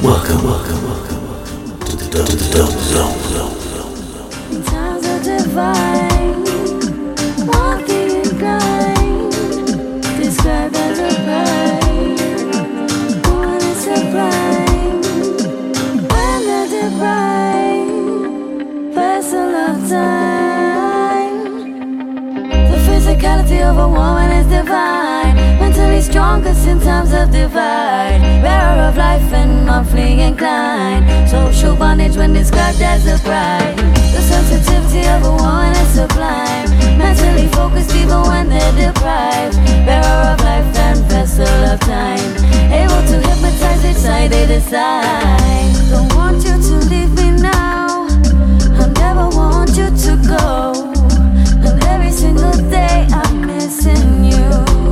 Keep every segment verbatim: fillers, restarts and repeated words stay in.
Welcome, welcome, welcome, welcome to the to the Dub Zone. In times of divine, walking in blind, described as a bride, born is sublime. When the divine, vessel of time, the physicality of a woman is divine. Mentally strongest in times of divide, bearer of life and monthly inclined. Social bondage when described as a bride. The sensitivity of a woman is sublime. Mentally focused even when they're deprived. Bearer of life and vessel of time. Able to hypnotize each side they decide. Don't want you to leave me now. I never want you to go. And every single day I'm missing you.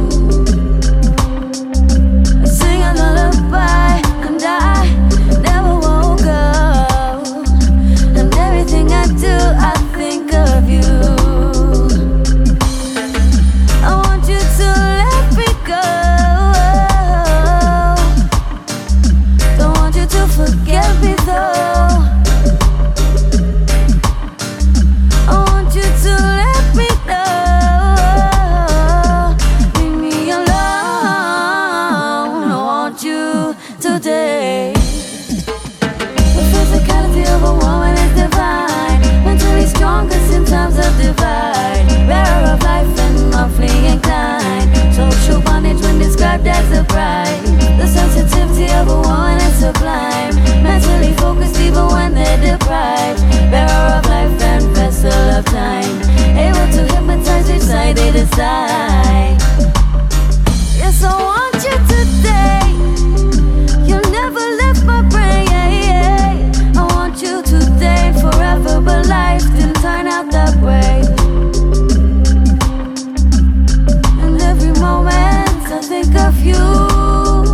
Lullaby, and I never woke up. And everything I do, I think of you. I want you to let me go. Don't want you to forget me though. I want you to let me know. Leave me alone. I want you today. The physicality of a woman is divine. Mentally strongest in times of divide. Bearer of life and monthly inclined. Social bondage when described as a bride. The sensitivity of a woman is sublime. Mentally focused even when they're deprived. Bearer of life and vessel of time. Able to hypnotize each side they decide. Yes, I want you today. You never left my brain. I want you today and forever, but life didn't turn out that way. And every moment I think of you.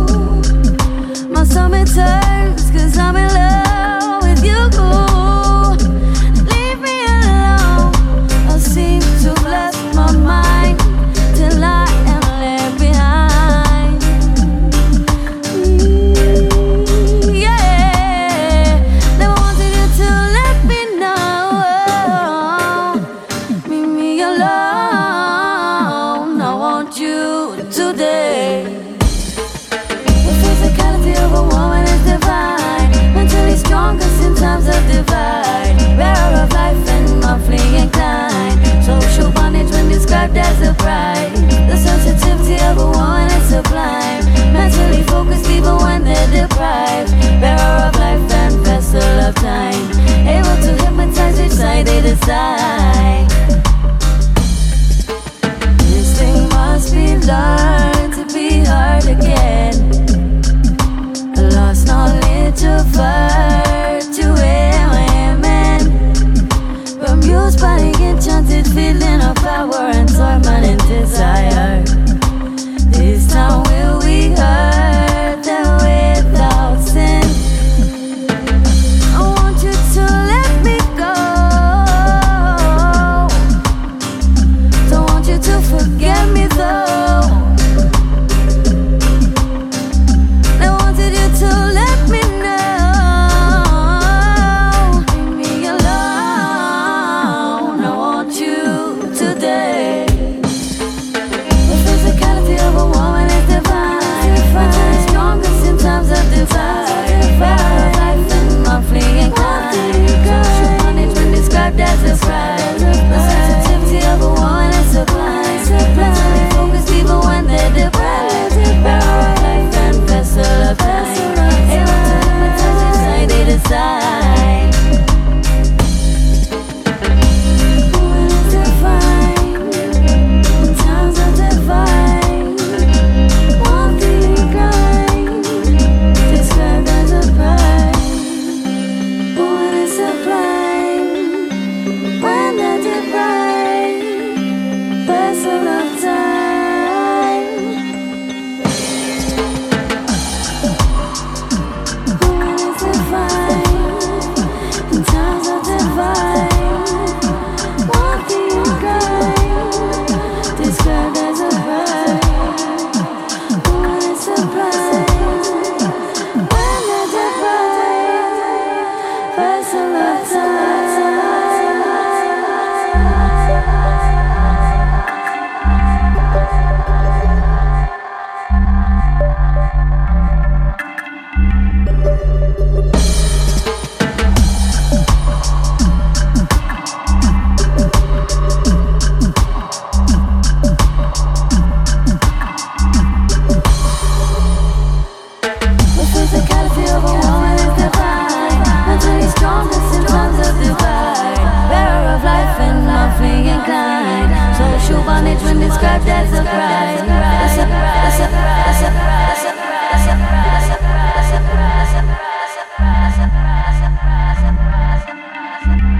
As a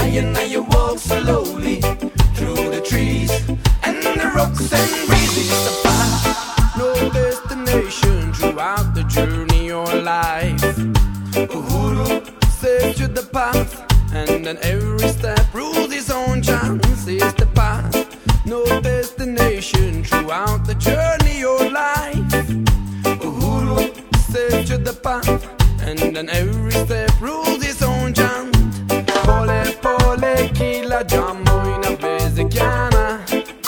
and I you walk slowly through the trees and the rocks and breezes. The path, no destination throughout the journey or life. Uhuru says to the path, and then every step rules his own chance. Is the path, no destination throughout the journey or life. Uhuru says to the path, and then every step rules his own chant. Pole pole kila jambo ina bezikiana.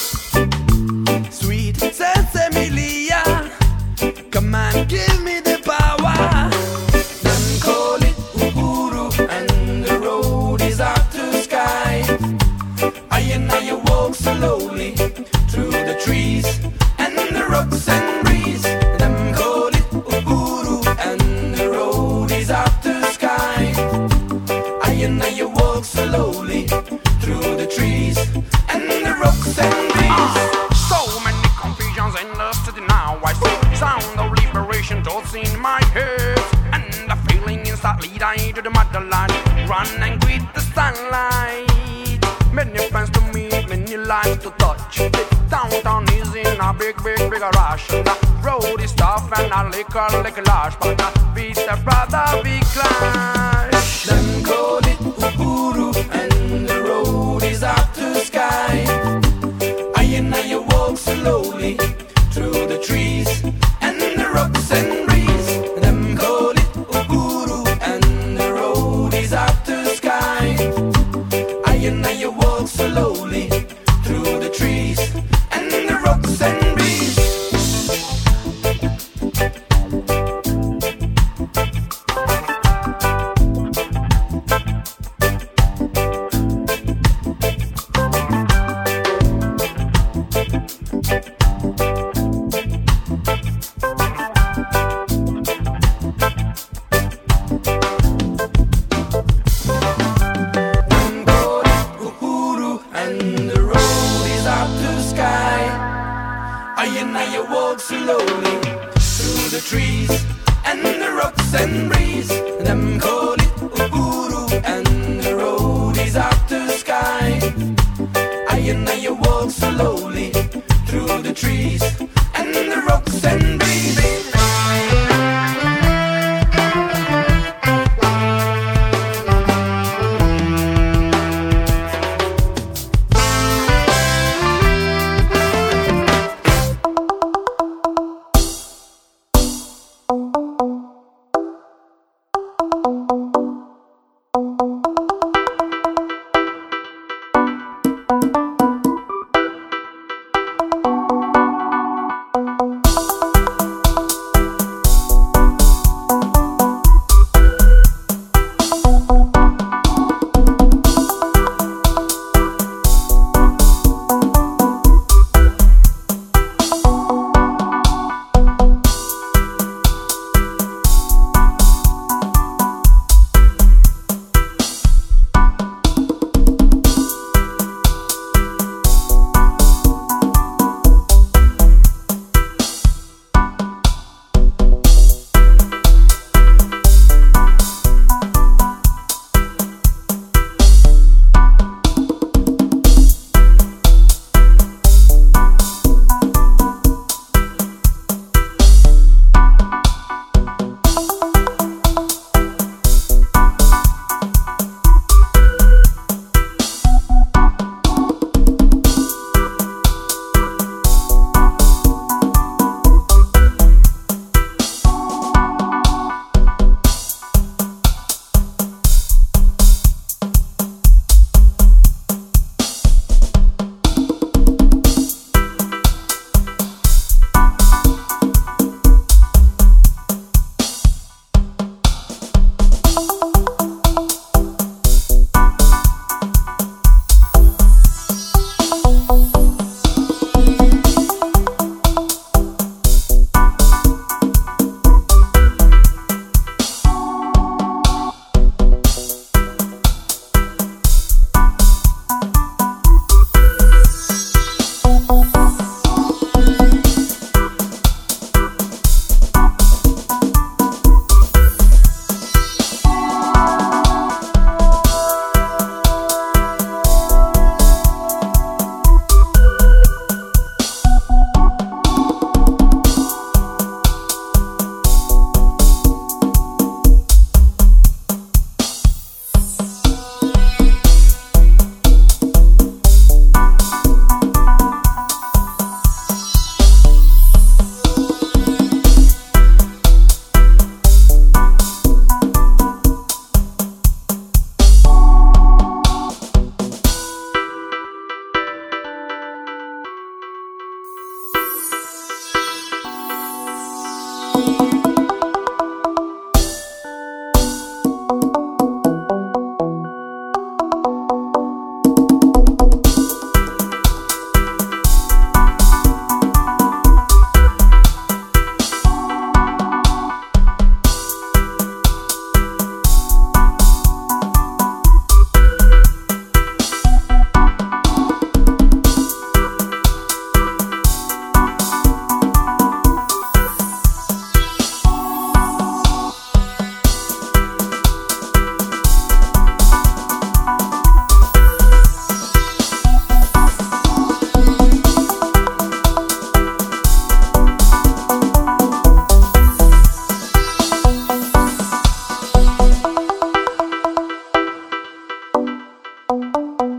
Sweet Sensemilia, come and give me the power. Then call it Uhuru, and the road is up to sky. I and I walk slowly through the trees and the rocks and breeze. Then call it Uhuru, and the road is up to sky. I and I walk slowly through the trees and the rocks and breeze. So many confusions in the city now. I see sound of liberation thoughts in my head, and the feeling inside lead I to the motherland. Run and greet the sunlight. Many friends to meet, many lives to touch. The downtown is in a big, big, big rush. The road is tough and a liquor like a large, but the beats the brother we clash. Then call it Uhuru, and the road is up to sky. I and I walk slowly through the trees and the rocks and breeze. Then call it Uhuru, and the road is up to sky. I and I walk slowly through the trees and the rocks and breeze. I and I walk slowly through the trees and the rocks and breeze. Them call it Uhuru, and the road is up to sky. I and I walk slowly through the trees and the rocks and breeze.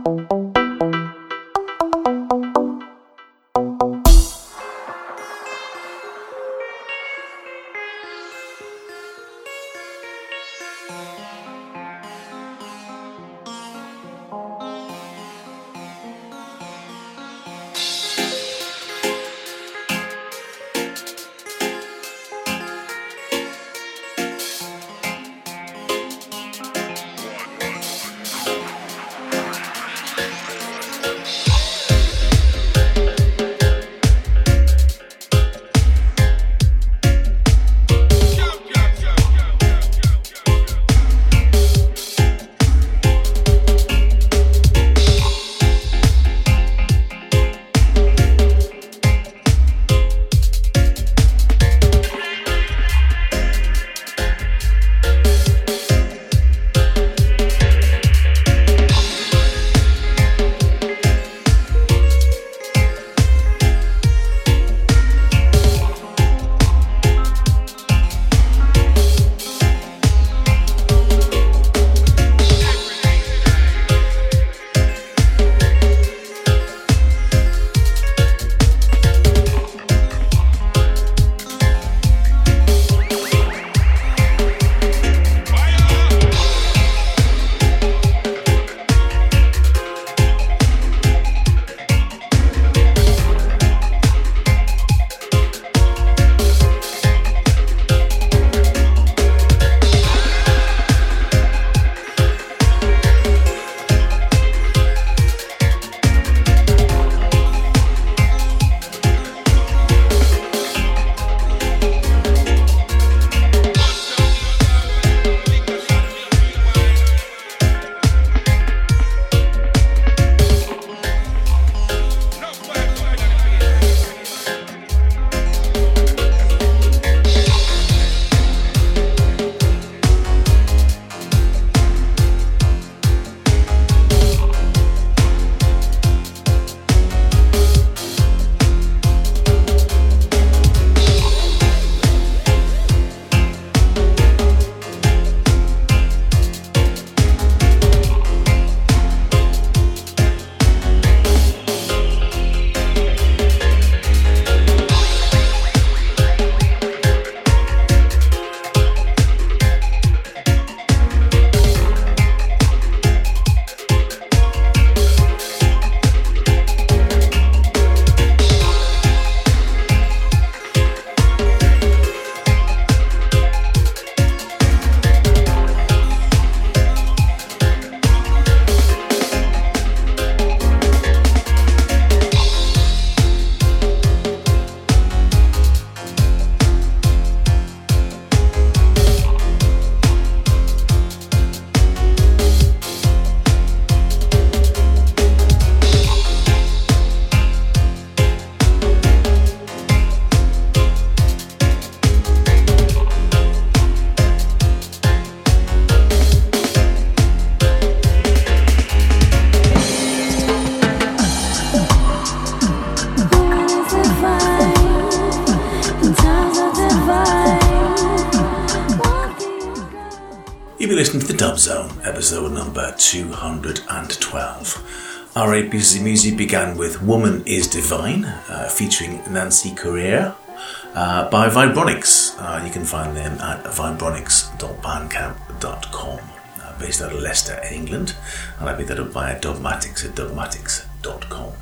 You've been listening to The Dub Zone, episode number two hundred twelve. Our eight pieces of music began with Woman is Divine, uh, featuring Nancy Correa, uh, by Vibronics. Uh, you can find them at vibronics dot bandcamp dot com, uh, based out of Leicester, England, and I picked that up via Dubmatics at dubmatics dot com.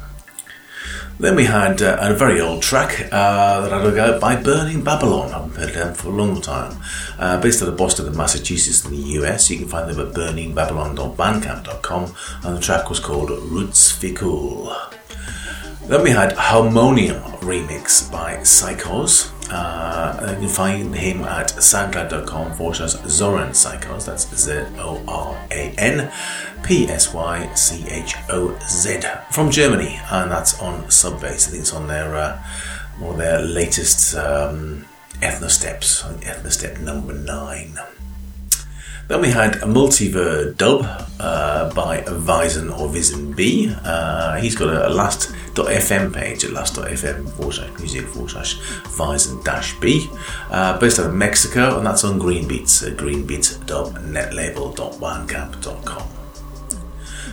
Then we had uh, a very old track uh, that I dug out by Burning Babylon. I haven't heard them for a long time. Uh, based out of Boston, Massachusetts in the U S. You can find them at burning babylon dot bandcamp dot com, and the track was called Roots Fi Cool. Then we had Harmonium remix by Psychos. Uh, you can find him at soundcloud dot com forward slash Zoran Psychos. That's Z O R A N P S Y C H O Z from Germany, and that's on Subbase. I think it's on their uh, one of their latest um, Ethnosteps, I think Ethnostep number nine. Then we had a Multiver dub uh, by Vizen or Vizen B. Uh, he's got a, a last dot f m page at last dot f m forward slash music forward slash Vizen dash B, uh, based out of Mexico, and that's on Greenbeats at greenbeats dot netlabel dot bandcamp dot com.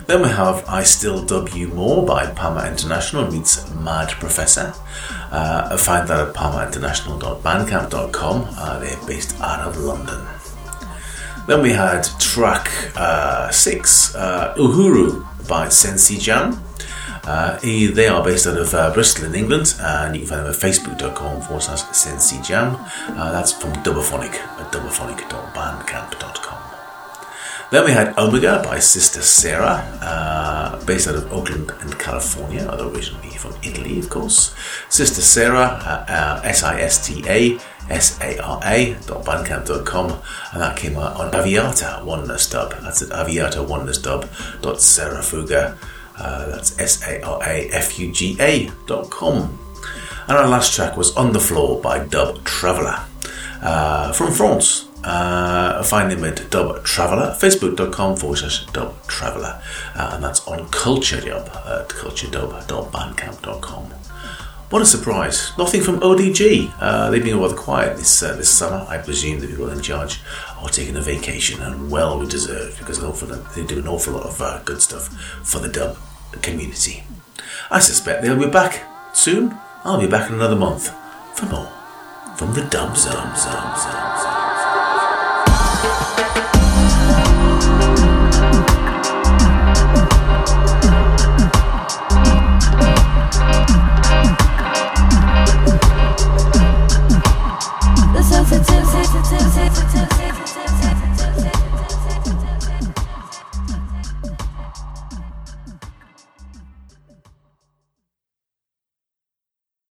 Then we have I Still Dub You More by Palmer International meets Mad Professor. Uh, find that at palmer international dot bandcamp dot com. Uh, they're based out of London. Then we had track uh, six, uh, Uhuru by Sensi Jam. Uh, they are based out of uh, Bristol in England, and you can find them at facebook.com forward slash Sensi Jam. Uh, that's from Dubophonic at dubophonic dot bandcamp dot com. Then we had Omega by Sister Sarah, uh, based out of Oakland and California, although originally from Italy, of course. Sister Sarah, uh, uh, S I S T A S A R A dot bandcamp dot com, and that came out on Aviata Oneness Dub. That's at Aviata Oneness Dub dot Sarafuga. Uh, that's S A R A F U G A dot com. And our last track was On the Floor by Dub Traveller uh, from France. Uh, find him at Dub Traveller, facebook.com forward slash Dub Traveller, uh, and that's on Culture Dub at culture dub dot bandcamp dot com. What a surprise! Nothing from O D G. Uh, they've been rather quiet this uh, this summer. I presume the people in charge are taking a vacation, and well deserved, because they do an awful lot of uh, good stuff for the dub community. I suspect they'll be back soon. I'll be back in another month for more from the Dub Zone. Zone, Zone, Zone.